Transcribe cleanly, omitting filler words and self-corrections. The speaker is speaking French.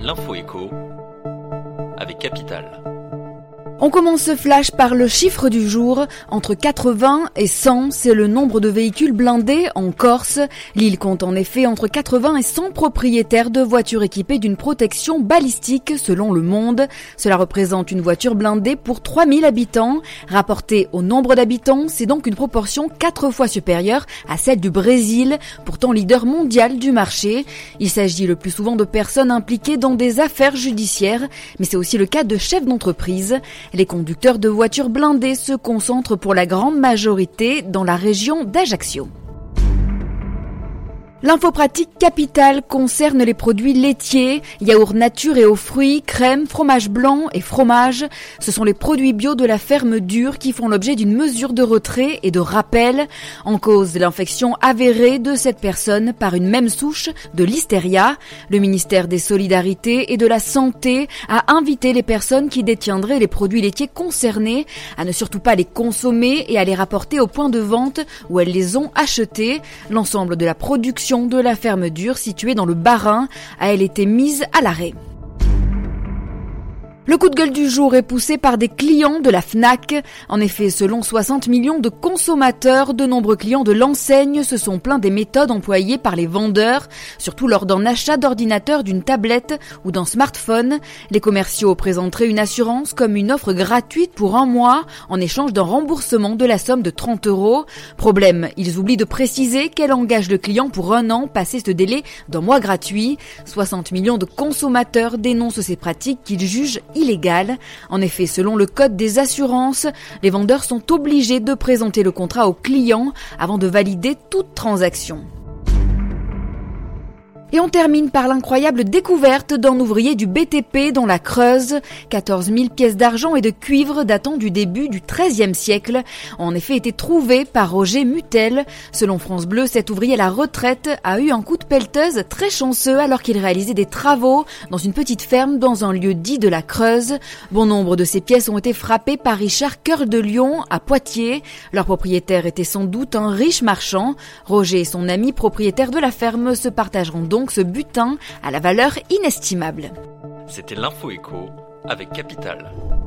L'info écho avec Capital. On commence ce flash par le chiffre du jour. Entre 80 et 100, c'est le nombre de véhicules blindés en Corse. L'île compte en effet entre 80 et 100 propriétaires de voitures équipées d'une protection balistique selon Le Monde. Cela représente une voiture blindée pour 3000 habitants. Rapporté au nombre d'habitants, c'est donc une proportion 4 fois supérieure à celle du Brésil, pourtant leader mondial du marché. Il s'agit le plus souvent de personnes impliquées dans des affaires judiciaires, mais c'est aussi le cas de chefs d'entreprise. Les conducteurs de voitures blindées se concentrent pour la grande majorité dans la région d'Ajaccio. L'info pratique Capital concerne les produits laitiers, yaourts nature et aux fruits, crème, fromage blanc et fromage. Ce sont les produits bio de la ferme Dure qui font l'objet d'une mesure de retrait et de rappel. En cause, l'infection avérée de cette personne par une même souche de Listeria. Le ministère des Solidarités et de la Santé a invité les personnes qui détiendraient les produits laitiers concernés à ne surtout pas les consommer et à les rapporter au point de vente où elles les ont achetés. L'ensemble de la production de la ferme Dure située dans le Bas-Rhin a elle été mise à l'arrêt. Le coup de gueule du jour est poussé par des clients de la Fnac. En effet, selon 60 millions de consommateurs, de nombreux clients de l'enseigne se sont plaints des méthodes employées par les vendeurs, surtout lors d'un achat d'ordinateur, d'une tablette ou d'un smartphone. Les commerciaux présenteraient une assurance comme une offre gratuite pour 1 mois en échange d'un remboursement de la somme de 30 €. Problème, ils oublient de préciser qu'elle engage le client pour 1 an passé ce délai d'1 mois gratuit. 60 millions de consommateurs dénoncent ces pratiques qu'ils jugent illégale. En effet, selon le code des assurances, les vendeurs sont obligés de présenter le contrat au client avant de valider toute transaction. Et on termine par l'incroyable découverte d'un ouvrier du BTP dans la Creuse. 14 000 pièces d'argent et de cuivre datant du début du XIIIe siècle ont en effet été trouvées par Roger Mutel. Selon France Bleu, cet ouvrier à la retraite a eu un coup de pelleteuse très chanceux alors qu'il réalisait des travaux dans une petite ferme dans un lieu dit de la Creuse. Bon nombre de ces pièces ont été frappées par Richard Cœur de Lion à Poitiers. Leur propriétaire était sans doute un riche marchand. Roger et son ami propriétaire de la ferme se partageront donc ce butin à la valeur inestimable. C'était l'Info écho avec Capital.